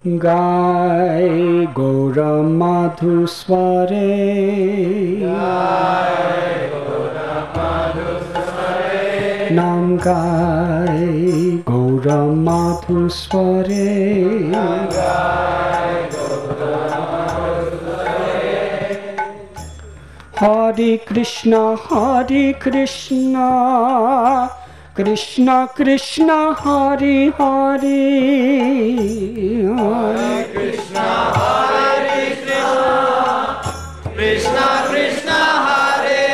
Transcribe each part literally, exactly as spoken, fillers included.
गाय गौर मधुस्वरे नाम गाय गौर मधुस्वरे हरे कृष्ण हरे कृष्ण कृष्ण कृष्ण हरे हरे हरे कृष्ण हरे कृष्ण कृष्ण कृष्ण हरे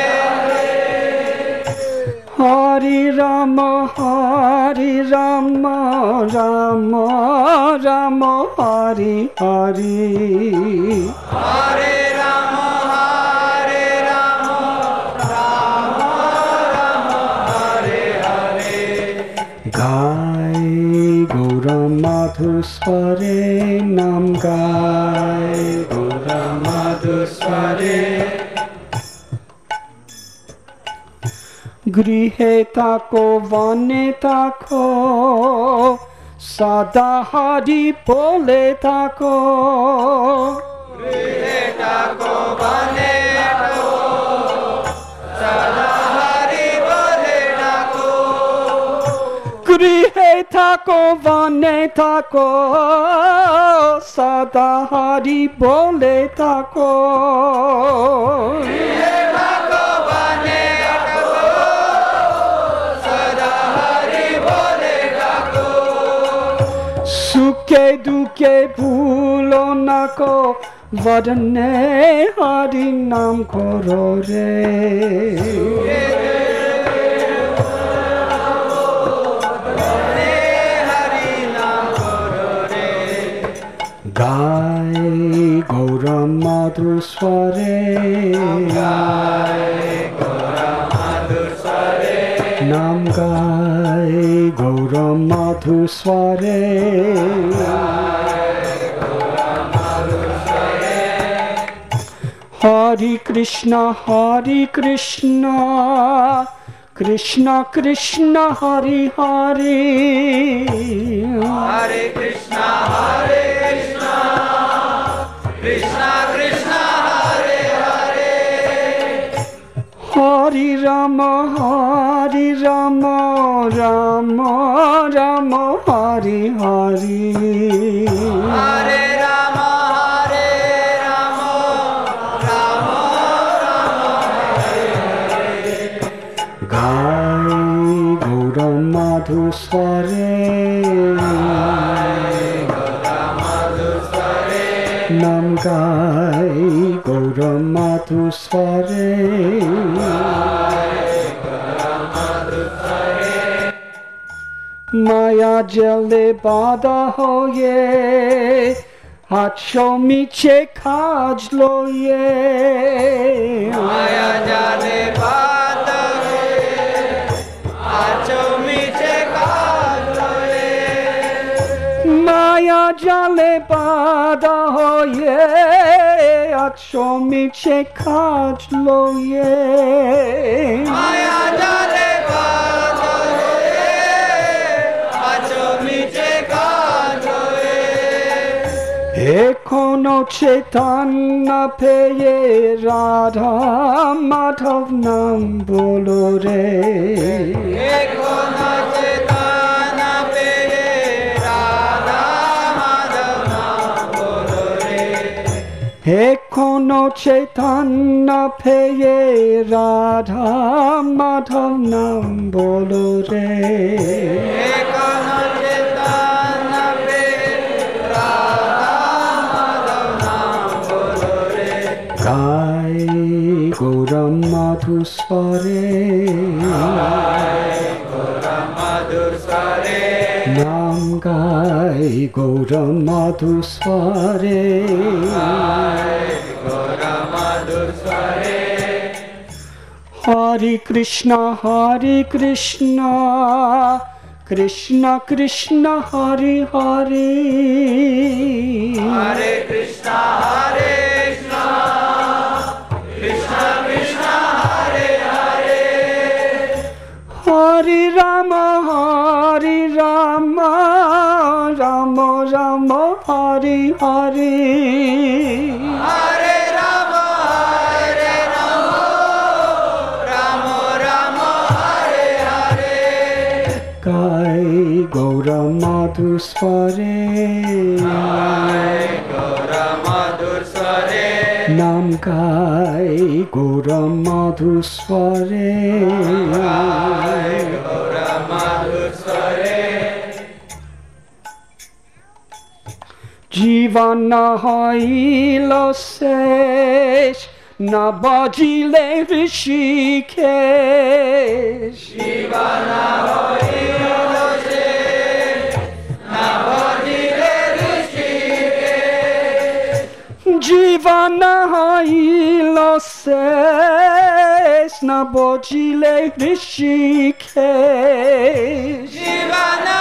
हरे हरे राम हरे राम राम राम हरे हरे हरे राम हरे राम राम राम हरे हरे गाय गौर मधुस्वरे नाम गाय गौर मधुस्वरे गृहे ताको वने ताको सदा हरि बोले ताको गृहे ताको वने ताको सदा हरि बोले ताको गृहे ताको वने ताको सदा हरि बोले ताको गृहे ताको वने ताको सदा हरि बोले ताको सुखे दुखे भूलो न को वरने हरि नाम करो रे गाय गौर मधुस्वरे नाम गाय गौर मधुस्वरे हरे कृष्ण हरे कृष्ण कृष्ण कृष्ण हरे हरे हरे कृष्ण हरे कृष्ण कृष्ण कृष्ण हरे हरे हरे राम हरे राम राम राम हरे हरे हरे राम हरे राम राम राम हरे हरे गाय गौर मधुस्वरे नाम गाय गौर मधुस्वरे माया जले बाधा हो ये हाथों मीचे खाज लो ये माया जाने बात है आचो मीचे कालोए माया जाले बाधा हो ये हाथों मीचे खाज लो ये माया जाने बात है आचो मीचे कालोए एकोनो चैतन्य पेये राधा माधव नाम बोलो रे एको नाचे ताना पे ये राधा माधव नाम बोलो रे एकोनो चैतन्य पेये राधा माधव नाम बोलो रे एको नाचे ताना पे राधा माधव नाम बोलो रे गाय गौर मधुस्वरे मधुर स्वरे नाम गाय गौर मधुस्वरे गौर मधुर स्वरे हरे कृष्ण हरे कृष्ण कृष्ण कृष्ण हरे हरे हरे कृष्ण हरे कृष्ण कृष्ण हरे हरे हरे राम हरे Ram Ram Ram Hari Hari Hare Rama Hare Rama Rama Rama Hare Hare Gai Gaura Madhusware Gai Gaura Madhusware Nam Gai Gaura Madhusware Gai Gaura Madhusware Jivana hoilo sesh na bajile Rishikesh Jivana hoilo sesh na bajile Rishikesh Jivana hoilo sesh na bajile Rishikesh Jivana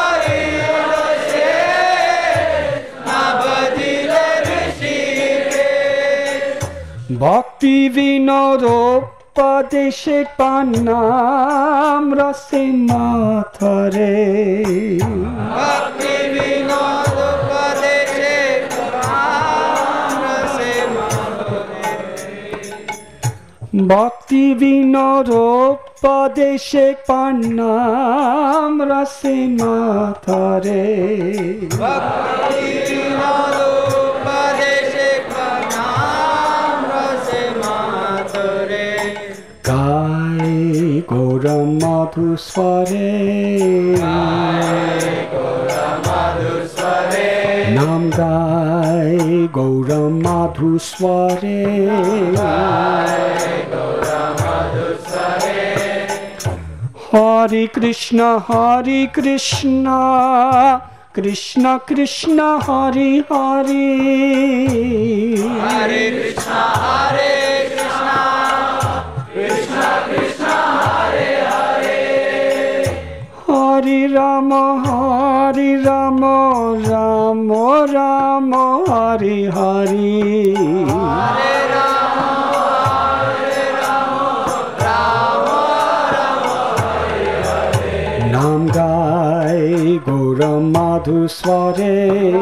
Bhakti Vinodopadeshe Pannam Rase Mathare Bhakti Vinodopadeshe Pannam Rase Mathare Bhakti Vinodopadeshe Pannam Rase Mathare Bhakti Vinodopadeshe Pannam Rase Mathare Gai Gaura Madhusware Gai Gaura Madhusware Nam Gai Gaura Madhusware Gai Gaura Madhusware Hare Krishna Hare Krishna Krishna Krishna Hare Hare Hare Krishna Hare Krishna Krishna Krishna Hare Hare Hare Rama Hare Rama Rama Rama Hare Hare Hare Rama Hare Rama Rama Rama Hare Hare Nam Gai Gaura Madhusware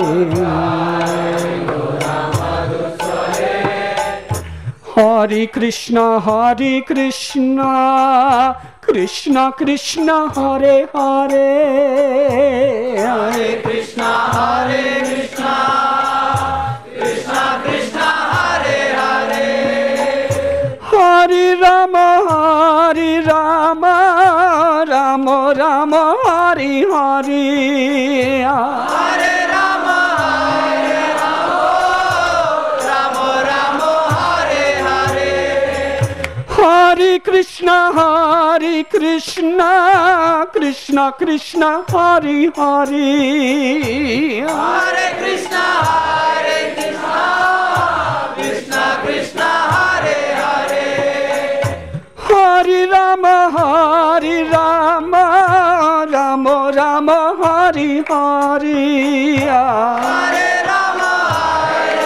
Hare Krishna Hare Krishna Krishna Krishna Hare Hare Hare Krishna Hare Krishna Krishna Krishna Hare Hare Hare Rama Hare Rama Rama Rama Hare Hare Hare Rama Hare Rama Rama Rama Hare Hare Hare Krishna Hare Krishna Krishna Krishna Hare Hare Hare Krishna Hare Krishna Krishna Krishna Hare Hare Hare Rama Hare Rama Rama Rama Hare Hare Hare Rama Hare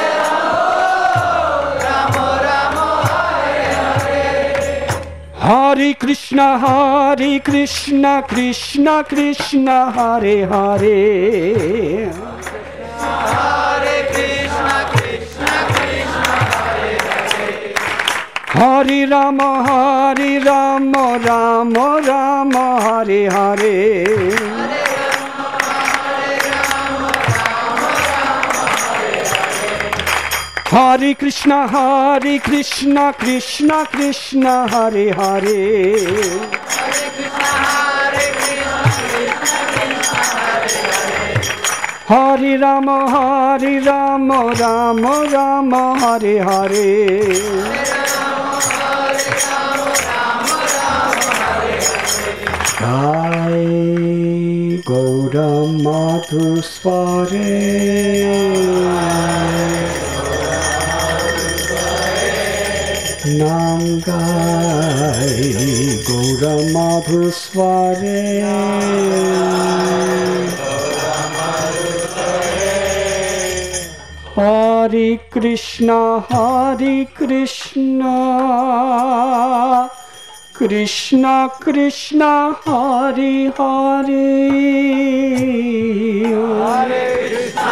Rama Rama Rama Hare Hare Hare Krishna Hare Krishna Krishna Krishna Hare Hare Hare Krishna Krishna Krishna Hare Hare Hare Rama Hare Rama Rama Rama Hare Hare Hare Krishna Hare Krishna Krishna Krishna Hare Hare Hare Rama Hare Rama Rama Rama Hare Hare Gai Gaura Madhusware Nam Gai Gaura Madhusware Hare Krishna Hare Krishna Krishna Krishna Hare Hare Hare Krishna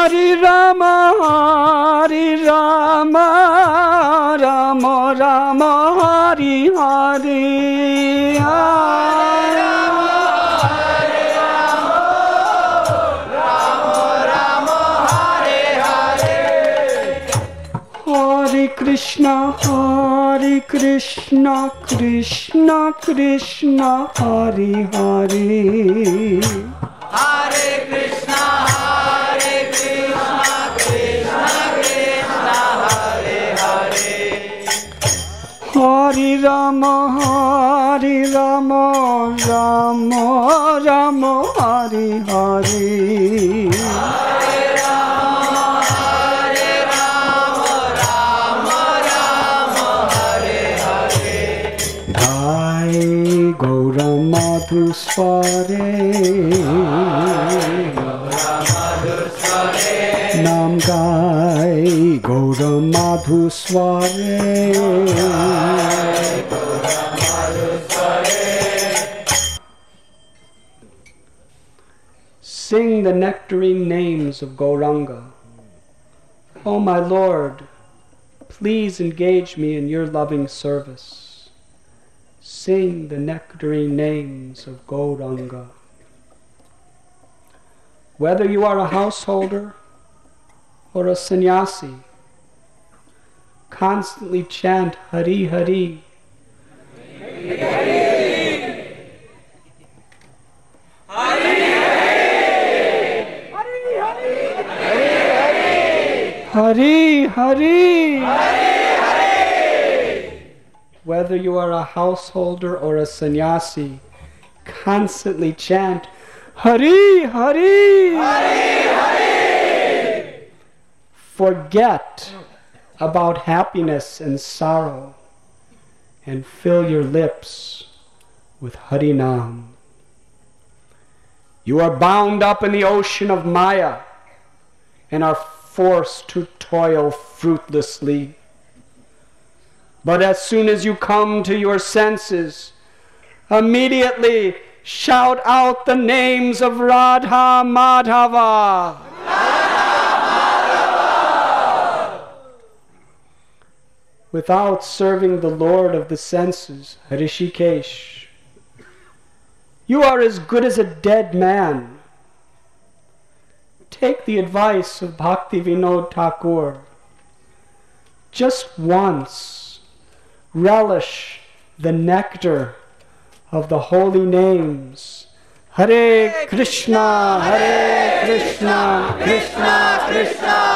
Hari Rama, Hari Rama, Rama Rama, Hari Hari, Hari Hare Krishna, Hare Krishna, Krishna Krishna, Hare Hare. Hare Krishna, Hare Krishna, Krishna Krishna, Hare Hare. Hare Rama, Hare Rama, Rama Rama, Hare Hare. Madhusware Nam Gai Gaura Madhusware. Sing the nectarine names of Gauranga. O my Lord, please engage me in your loving service. Sing the nectarine names of Gauranga. Whether you are a householder or a sannyasi, constantly chant Hari Hari. Hari Hari. Hari Hari. Hari Hari. Whether you are a householder or a sannyasi, constantly chant Hari Hari. Hari Hari. Forget about happiness and sorrow and fill your lips with Hari Nam. You are bound up in the ocean of Maya and are forced to toil fruitlessly. But as soon as you come to your senses, immediately shout out the names of Radha Madhava. Radha Madhava. Without serving the Lord of the senses, Hrishikesh, you are as good as a dead man. Take the advice of Bhakti Vinod Thakur. Just once, relish the nectar of the holy names. Hare Krishna, Hare Krishna, Krishna Krishna,